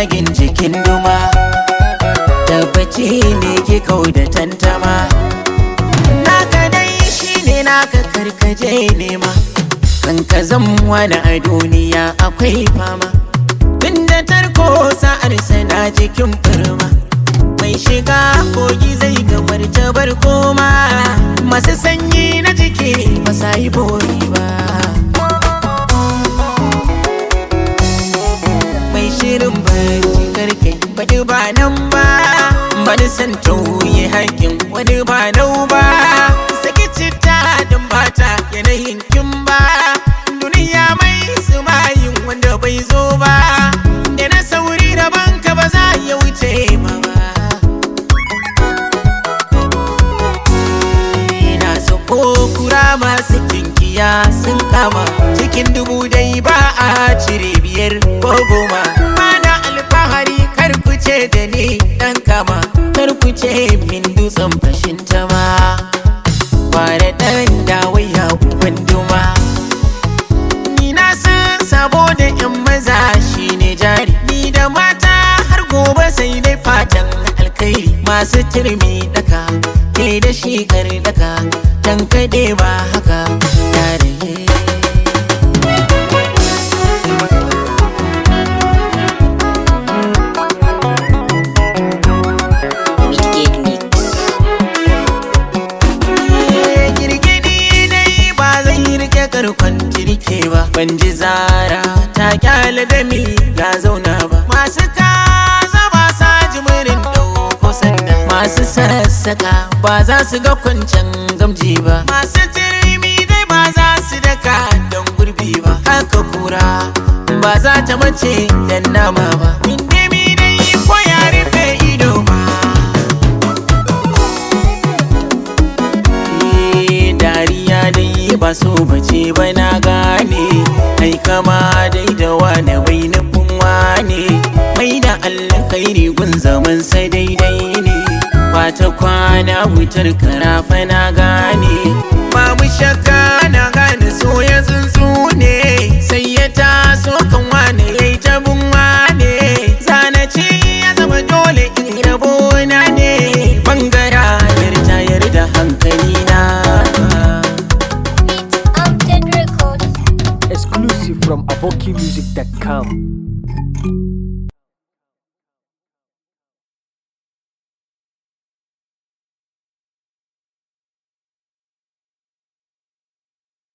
tsagin jikin duma, tabbaci ne ke kau da tantama. Naka dai shine naka karkaje nema, kan ka zama wani a duniya akwai fama. Tunda tarko sa'ar sana jikin firma, mai shiga kogi zai gamar jabar koma. Masu sanyi na jiki ba sa yi bori ba, mai shirin barci karke faɗi ba nan ba. Bani san tauye haƙin wani ba nau ba, saki citta don bata yanayin kin ba. Duniya mai sumayin wanda bai zo ba, da na sauri da banka ba za ya wuce ma ba. Ina so ko kura masu kinkiya sun kama, cikin dubu dai ba a cire 5 ko 10. Mana alfahari kar ku ce da ni dan kama, kar ku ce min dutsen fashin tama. Kware dan dawaya uban duma, ni na san saboda yan maza shine jari. Ni da mata har gobe sai dai fatan alkhairi. Masu turmi daka ke da shi kar daka, dan kade ba haka tare. Ban ji zara ta kyale da mi ya zauna ba. Masu kaza ba sa jimirin ɗauko sanda, masu sassaka ba za su ga kwancen gamji ba. Masu turmi dai ba za su daka don gurbi ba. Haka kura ba za ta mace dan nama ba, indimi dai ko ya rufe ido ba. Dariya dai ba so bace ba na gane, ai kama dai da wane bai nufin wane. Mai da alkhairi gun zaman sai daidai ne, wata kwana wutar karafa na gane. Babu shakka na gane so ya tsuntsu ne, sai ya taso kan wane yayi tabin wane. Zana ce ya zama dole in rabo na ne, bangara yarda da hankali na. Exclusive from abokimusic.com.